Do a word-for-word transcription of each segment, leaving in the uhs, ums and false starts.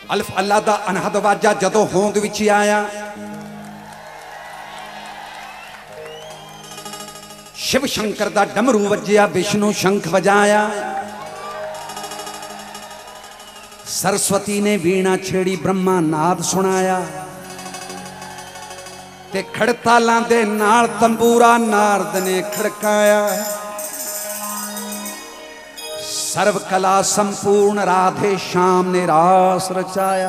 अल्फ अल्लाह दा अनहद वाजा जदों होंद विच आया, शिव शंकर दा डमरू वज्जिया, विष्णु शंख बजाया, सरस्वती ने वीणा छेड़ी, ब्रह्मा नाद सुनाया, ते खड़तालां दे नाल तंबूरा नारद ने खड़काया। सर्व कला संपूर्ण राधे श्याम ने रास रचाया।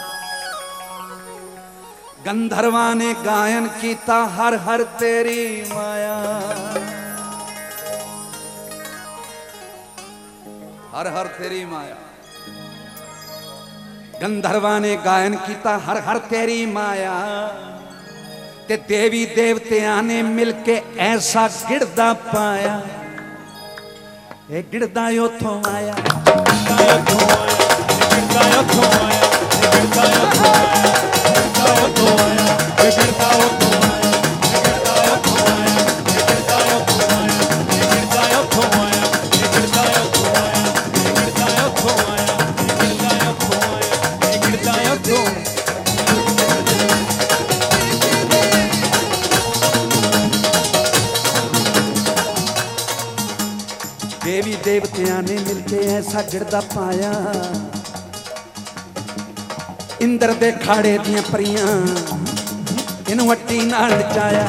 गंधर्वा ने गायन कीता, हर हर तेरी माया, हर हर तेरी माया। गंधर्वा ने गायन कीता, हर हर तेरी माया, ते देवी देवतियां ने मिलके ऐसा गिरदा पाया। ए गिरदा उथों आया, देवी देवतियां ने मिलके ऐसा गिरदा पाया। इंद्र दे खाड़े दियां परियां इनू अट्टी नाल नचाया।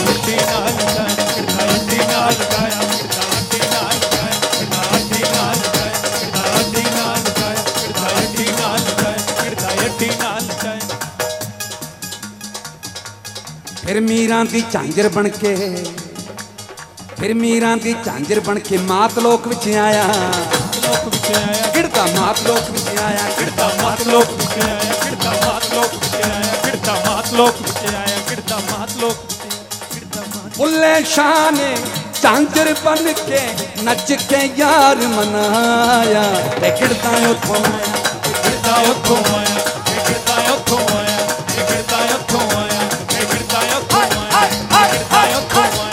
फिर मीरां दी झांजर बन के, फिर मीरां दी झांजर बन के मात लोक विच आया। गिरदा मात लोक विच आया, गिरदा मात लोक विच आया, गिरदा मात लोक विच आया, गिरदा मात लोक विच आया, गिरदा मात लोक विच आया। बुल्ले शाह ने झांजर बन के नच के यार मनाया। गिरदा उथों आया, गिरदा उथों आया, गिरदा उथों आया, गिरदा उथों आया, गिरदा उथों आया, गिरदा उथों आया।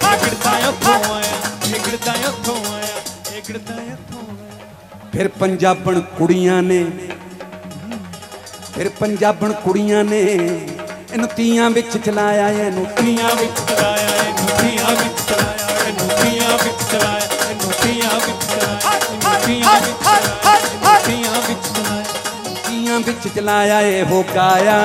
फिर पंजाबन कुड़ियां ने, फिर पंजाबन कुड़ियां ने इनू तीयां विच चलाया, इनू तीयां विच चलाया, इनू तीयां विच चलाया, इनू तीयां विच चलाया, इनू तीयां विच चलाया, तीयां विच चलाया, तीयां विच चलाया, तीयां विच चलाया। ए हो गाया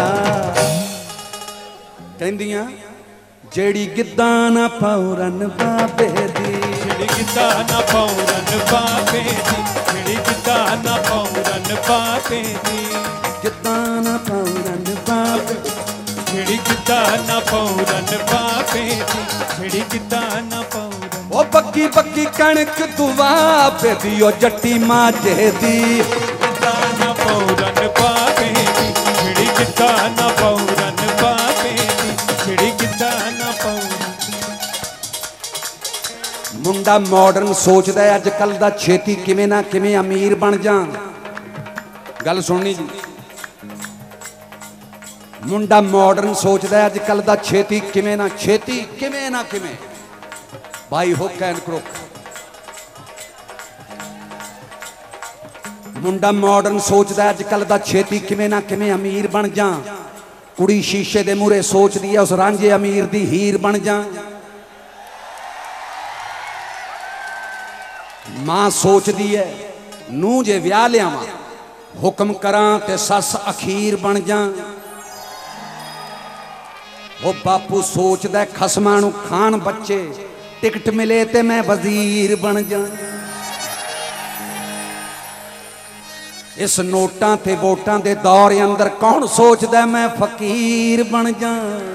कहंदियां जेड़ी गिद्दा ना पौरन बाबे दी, जेड़ी गिद्दा ना पौरन बाबे दी, जेड़ी गिद्दा ना पौरन बाबे दी, गिद्दा ना पौरन बाबे, जेड़ी गिद्दा ना पौरन बाबे दी, जेड़ी गिद्दा ना पौरन। ओ बक्की बक्की कणक दुआ पे दी, ओ जट्टी माजे दी, गिद्दा ना पौरन बाबे दी, जेड़ी गिद्दा ना पौरन बाबे दी, जेड़ी गिद्दा ना पौरन। मुंडा मॉडर्न सोचदा है अजकल दा छेती किवें ना किवें अमीर बन जा। गल सुननी जी, मुंडा मॉडर्न सोचदा है अजकल दा छेती किवें ना छेती किवें ना किवें भाई हो कैन करो। मुंडा मॉडर्न सोचदा है अजकल दा छेती किवें ना किवें अमीर बन जा। कुड़ी शीशे दे मूहरे सोचदी है उस रांझे अमीर दी हीर बन जा। मां सोचदी है नूं जे विआह लियावां, हुक्म करां ते सस अखीर बन जा। वो बापू सोचदा खसमां नूं खान बच्चे, टिकट मिले ते मैं वजीर बन जा। इस नोटां ते वोटां दे दौर अंदर कौन सोचदा मैं फकीर बन जा।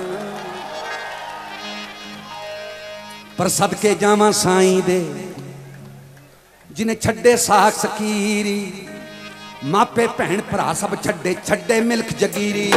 पर सदके जावां साईं दे जिन्हें छड्डे साख सकीरी, मापे भैन भरा सब छड्डे छड्डे मिल्क जगीरी।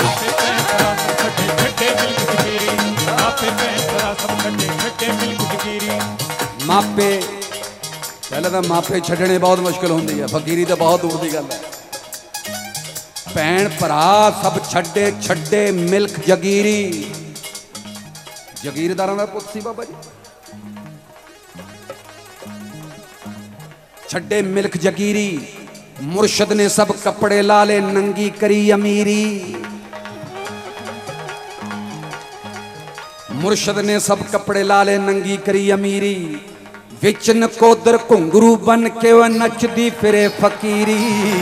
मापे पहले तो मापे छड्डने बहुत मुश्किल होंदी है, फकीरी तो बहुत दूर की गल है। भैन भरा सब छड्डे छड्डे मिल्क जगीरी। जगीरदारां दा पुत्त सी बाबा जी। छड्डे मिल्क जगीरी, मुर्शद ने सब कपड़े लाले नंगी करी अमीरी। मुर्शद ने सब कपड़े लाले नंगी करी अमीरी। विच नकोदर घुंगरू बन के वह नचदी फिरे फकीरी।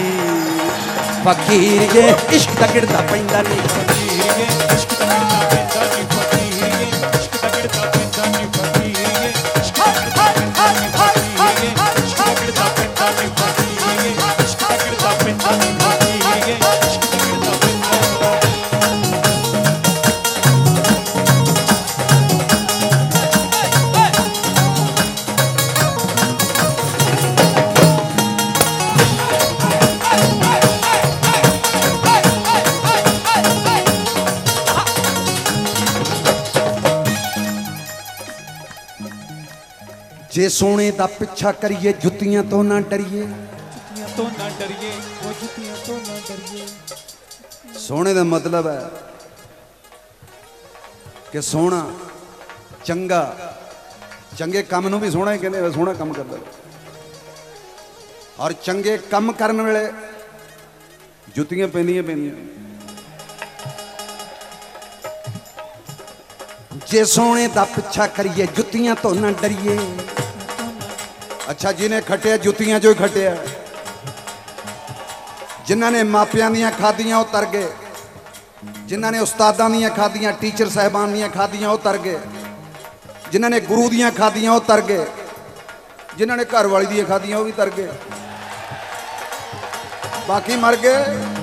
फकीर ये इश्क दा गिरदा पैंदा नहीं फकीर ये इश्क दा गिरदा पैंदा नहीं फकीर ये इश्क दा गिरदा पैंदा नहीं फकीर ये इश्क दा गिरदा पैंदा नहीं फकीर ये इश्क दा गिरदा पैंदा नहीं फकीर ये इश्क दा गिरदा पैंदा नहीं फकीर ये इश्क दा गिरदा पैंदा। जे सोने दा पिछा करिए जुतियां तो ना डरिए। जुतियां तो ना डरिए वो जुतियां तो ना डरिए। सोने दा मतलब है कि सोना चंगा चंगे काम नूं भी सोना ही कहंदे सोना काम करदा और चंगे काम करन वेले जुतियां पैंदियां पैंदियां। जे सोने दा पिछा करिए जुतियां तो ना डरिए। अच्छा जिन्हें खटिया जुतियां जो खटिया जिन्हों ने मापियां दियां खादियां वो तर गए। जिन्हों ने उस्तादां दियां खादियां टीचर साहबान दियां खादियां वो तर गए। जिन्हों ने गुरु दियां खादियां वो तर गए। जिन्हों ने घर वाली दियां खादियां वो भी तर गए बाकी मर गए।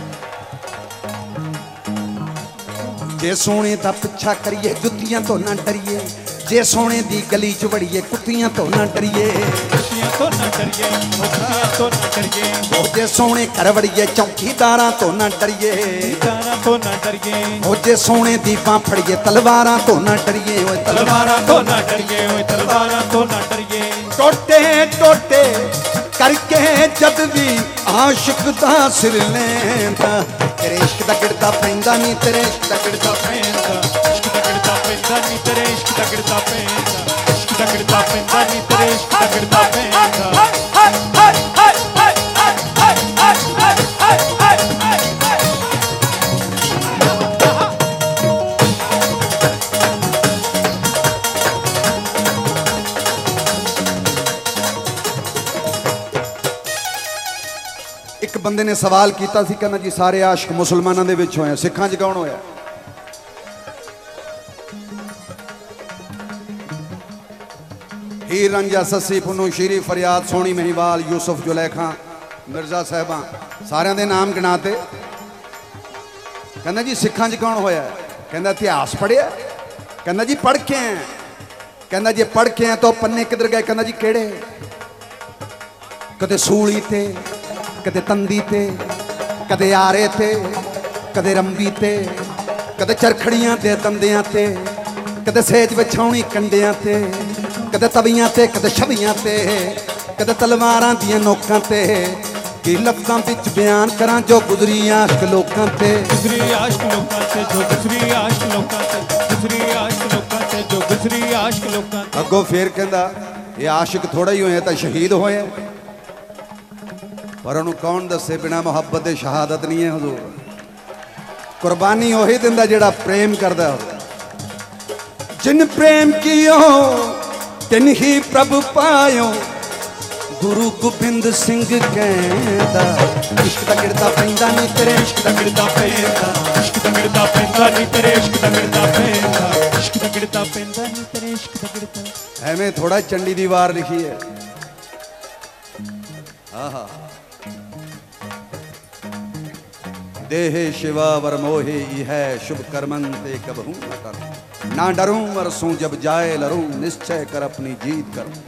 जे सोने दा पिछा करिए जुतियां तो ना डरिए। जे सोने दी गली च वड़िए कुत्तियां तो ना डरिए। कुत्तियां तो ना डरिए कुत्तियां तो ना डरिए। जे सोने घर वड़िए चौकीदारां तो ना डरिए। चौकीदारां तो ना डरिए। ओ जे सोने दी बां फड़िए तलवारां तो ना डरिए। ओए तलवारां तो ना डरिए ओए तलवारां तो ना डरिए। टोटे टोटे करके जद भी आशिक दा सिर लेंदा तेरे इश्क दा गिरदा पैंदा नहीं तेरे इश्क दा गिरदा पैंदा। इश्क दा गिरदा पैंदा नहीं तेरे इश्क दा गिरदा पैंदा। इश्क दा गिरदा पैंदा नहीं तेरे इश्क दा गिरदा पैंदा। एक बंदे ने सवाल किया सी कहना जी सारे आशिक मुसलमानों के विच होए सिखां च कौन होया। हीर रंजा सस्सी पुनू शीरी फरियाद सोनी महिवाल यूसुफ जुलेखा मिर्जा साहबा सारे दे नाम गिनाते। कहना जी सिखां च कौन होया। कहना इतिहास पढ़िया। कहना जी पढ़ के हैं। कहना जी पढ़ के हैं तो पन्ने किधर गए। कहना जी केड़े। कदे सूली ते कदे तंदी ते कदे आरे ते कदे रंबी ते कदे चरखड़ियां ते दंदियां ते कदे सेज बिछाउणी कंडियां ते कदे तवियां ते कदे छवियां ते कदे तलवारां दियां नोकां ते कि लफ्ज़ां विच बयान करां जो गुजरी आशिक लोकां ते। गुजरी आशिक लोकां ते जो गुजरी आशिक लोकां ते गुजरी आशिक लोकां ते जो गुजरी आशिक लोकां ते। अगो फिर कहंदा ये आशिक थोड़ा ही होए तां शहीद होए पर उन्होंने कौन दसे बिना मुहब्बत दे शहादत नहीं है हजूर। कुर्बानी वही दिंदा जिहड़ा प्रेम करदा हो। जिन प्रेम कियो तिन ही प्रभु पायो गुरु गोबिंद सिंह कहंदा। इश्क दा गिरदा पैंदा नहीं तेरे इश्क दा गिरदा पैंदा। इश्क दा गिरदा पैंदा नहीं तेरे इश्क दा गिरदा पैंदा। इश्क दा गिरदा पैंदा नहीं तेरे इश्क दा गिरदा। एवें थोड़ा चंडी दी वार लिखी है। आहा देहे शिवा वर मोहे है शुभ कर्मंते कबहू न करूं। ना डरूं वरसूं जब जाए लरूं निश्चय कर अपनी जीत करूं।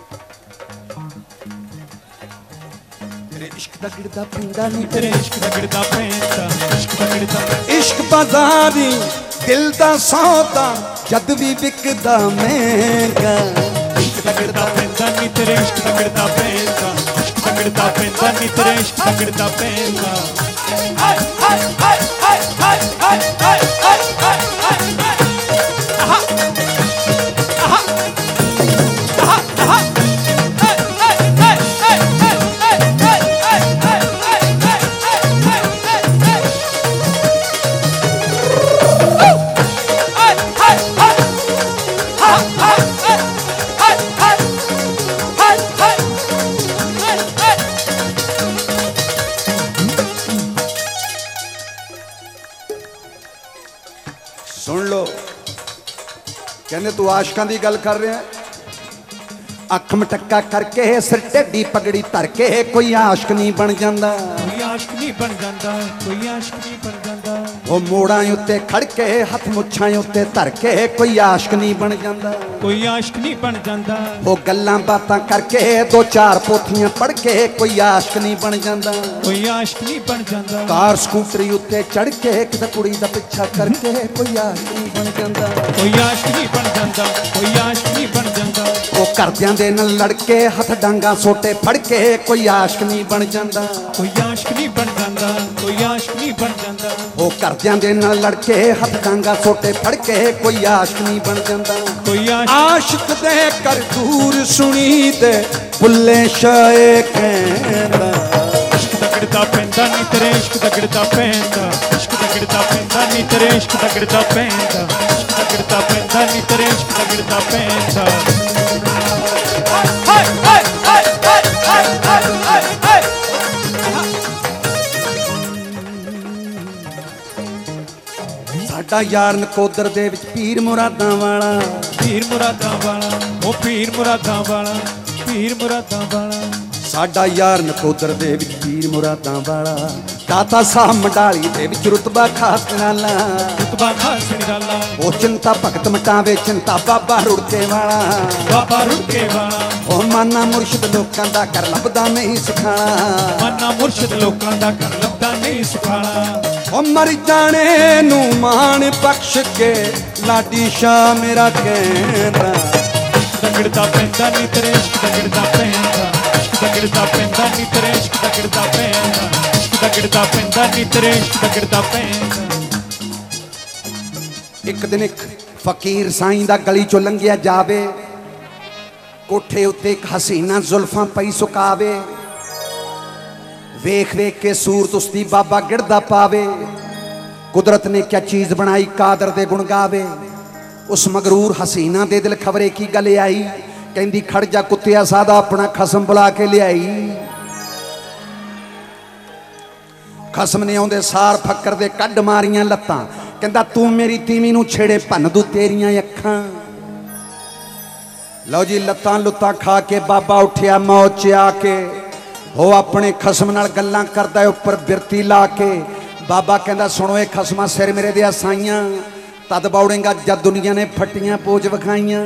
तेरे इश्क दा गिरदा पैंदा नहीं तेरे इश्क दा गिरदा पैंदा। इश्क दा गिरदा इश्क बाजारी दिल दा सौदा जद भी विकदा महंगा। इश्क दा गिरदा पैंदा नहीं तेरे इश्क दा गिरदा पैंदा। इश्क दा गिरदा पैंदा नहीं तेरे इश्क दा गिरदा पैंदा। Hey, hey, hey, hey, hey, hey, hey, hey, hey, hey, hey. Aha. Aha. Aha. Aha. Hey, hey, hey, hey, hey, hey, hey, hey, hey, hey. कहंदे तू आशकां दी गल कर रहा है। अख मटक्का करके सिर टेढ़ी पगड़ी धर के कोई आशक नहीं बन जाता, कोई आशक नहीं बन जाता, कोई आशक नहीं बन जाता। वो मोड़ां उत्ते खड़ के हथ मुछां उत्ते धर के कोई आशक नहीं बन जाता, कोई आशक नहीं बन जाता। वो गल्लां बातां करके दो चार पोथियां पढ़ के कोई आशक नहीं बन जाता, कोई आशक नहीं बन जाता। कार स्कूटरी उत्ते चढ़ के किसी कुड़ी दा पिछा करके कोई आशक नहीं बन जाता, कोई आशक नहीं बन जाता, कोई आशक नहीं बन जाता। वो घरदियां दे नाल लड़के हथ डांगा सोटे फड़ के कोई आशक नहीं बन जाता, कोई आशक नहीं बन जाता, कोई आशक नहीं बन जाता। वो घरदियां दे नाल लड़के हथ डांगा सोटे फड़ के कोई आशक नहीं बन जाता, कोई आशिक दे कर दूर सुनी दे बुल्ले शाए कहंदा। इश्क तगड़दा पैंदा नी तेरे इश्क तगड़दा पैंदा, इश्क तगड़दा पैंदा नी तेरे इश्क तगड़दा पैंदा, इश्क तगड़दा पैंदा नी तेरे इश्क तगड़दा पैंदा। हाय हाय हाय हाय हाय हाय हाय हाय। साडा यार नकोदर दे विच पीर मुरादां वाला, पीर मुरादां वाला, ओ पीर मुरादां वाला, पीर मुरादां वाला। साडा यार नकोदर दे विच पीर मुरादां वाला, दाता साहब मंडाली दे विच रुतबा खास निराला, रुतबा खास निराला। ओ चिंता भगत मटावे चिंता बाबा रुड़के वाला, बाबा रुड़के वाला। ओ माना मुर्शिद लोकां दा कर लभदा नहीं सुखाना, माना मुर्शिद लोकां दा कर लभदा नहीं सुखाना। ओ मर जाने नू मान बख्श के लाडी शाह मेरा कहंदा। तगड़दा पैंदा नी तेरे इश्क तगड़दा पैंदा, इश्क तगड़दा पैंदा नी तेरे इश्क तगड़दा पैंदा, इश्क तगड़दा पैंदा नी तेरे इश्क तगड़दा पैंदा। एक दिन एक फकीर साईं दा गली चों लंघिया जावे, कोठे उत्ते एक हसीना जुल्फां पई सुकावे, वेख वेख के सूरत उसदी बाबा गिरदा पावे। कुदरत ने क्या चीज बनाई कादर दे गुण गावे। उस मगरूर हसीना दे दिल खबरे की गल आई, कहंदी खड़ जा कुत्तिया सादा अपना खसम बुला के लियाई। खसम ने आउंदे सार फक्कर दे कड्ड मारियां लत्तां, कहंदा तू मेरी तीवी नूं छेड़े भन्न दू तेरियां अखां। लो जी लत्तां लुत्तां खा के बाबा उठिया मौत च आके, हो अपने खसम नाल गल्लां करदा है उपर बिरती ला के। बाबा कहंदा सुनो ए खसमा सिर मेरे दे साइयां, तद बौड़ेगा जद दुनिया ने फटियां पोज विखाइयां।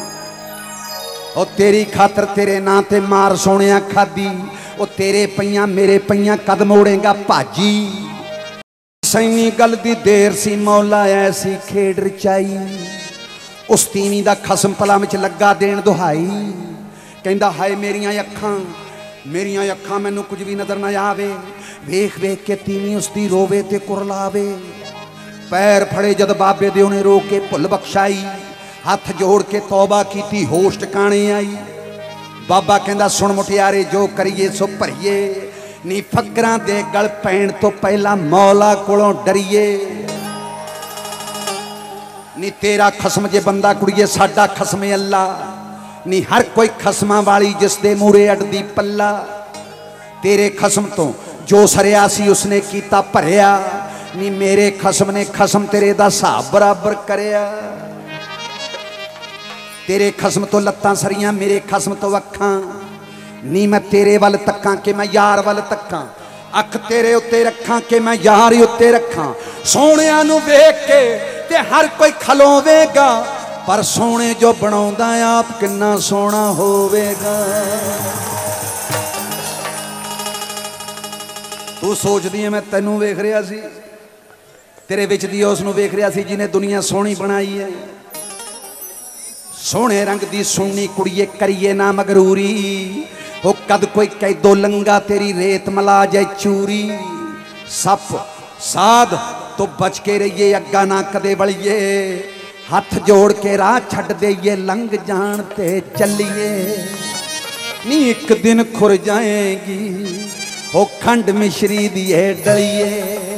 ओ तेरी खातर तेरे नां ते मार सोनिया खादी, ओ तेरे पईयां मेरे पईयां कद मोड़ेगा भाजी। सैनी गल दी देर सी मौला ऐसी खेड रचाई, उस तीवी दा खसम पला विच लगा देण दुहाई। कहंदा हाय मेरियां अखां मेरियां अखां मैनू कुछ भी नजर ना आवे, वेख वेख के तीवी उसदी रोवे ते कुरलावे। पैर फड़े जद बाबे दे उन्हें रो के भुल बख्शाई, हथ जोड़ के तौबा कीती होश टकाने आई। बाबा कहंदा सुन मुटियारे जो करिए सो भरिए, नी फकरां दे गल पैण तो पहला मौला कोलों डरिए। नी तेरा खसम जे बंदा कुड़िए साडा खसम अल्लाह, नी हर कोई खसमां वाली जिस दे मूरे अड़दी पल्ला। तेरे खसम तो जो सरिया सी उसने कीता भरिया, नी मेरे खसम ने खसम तेरे दा हिसाब बराबर करया। तेरे खसम तो लत्तां सरियां मेरे खसम तो अखां, नी मैं तेरे वल तक्कां के मैं यार वल तक्कां। अख तेरे उत्ते रखां के मैं यार उत्ते रखां। सोहणियां नूं वेख के ते हर कोई खलोवेगा, पर सोहणे जो बनाउंदा आप किन्ना सोहना होवेगा। तू सोचदी है मैं तैनू वेख रहा सी, तेरे विच दी उस नूं वेख रहा सी जिन्हें दुनिया सोहनी बनाई है। सोहणे रंग दी सोहनी कुड़िए करिए ना मगरूरी, हो कद कोई कैदो लंगा तेरी रेत मला जाए चूरी। सप साध तो बच के रहिए अग्गा ना कदे वलिए, हथ जोड़ के राह छड़ देइए लंघ जान ते चलिए। नी एक दिन खुर जाएगी हो खंड मिश्री दिए डलिए।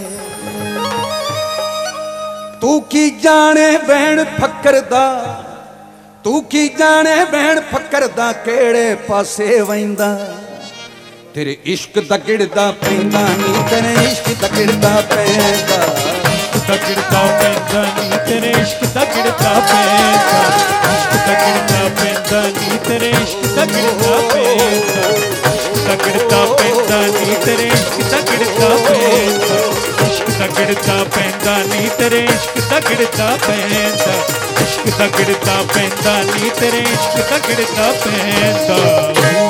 तू की जाने बहन फकर दा, तू की जाने बहन फकर दा केड़े पासे वैंदा। तेरे इश्क दा गिड़दा पैंदा नी तेरे इश्क दा गिड़दा पैंदा। ਦਾ ਗਿੜਦਾ ਪੈਂਦਾ ਨੀ ਤੇਰੇ ਇਸ਼ਕ ਦਾ ਗਿੜਦਾ ਪੈਂਦਾ ਇਸ਼ਕ ਦਾ ਗਿੜਦਾ ਪੈਂਦਾ ਨੀ ਤੇਰੇ ਇਸ਼ਕ ਦਾ ਗਿੜਦਾ ਪੈਂਦਾ ਇਸ਼ਕ ਦਾ ਗਿੜਦਾ ਪੈਂਦਾ ਨੀ ਤੇਰੇ ਇਸ਼ਕ ਦਾ ਗਿੜਦਾ ਪੈਂਦਾ ਇਸ਼ਕ ਦਾ ਗਿੜਦਾ ਪੈਂਦਾ ਨੀ ਤੇਰੇ ਇਸ਼ਕ ਦਾ ਗਿੜਦਾ ਪੈਂਦਾ ਇਸ਼ਕ ਦਾ ਗਿੜਦਾ ਪੈਂਦਾ ਨੀ ਤੇਰੇ ਇਸ਼ਕ ਦਾ ਗਿੜਦਾ ਪੈਂਦਾ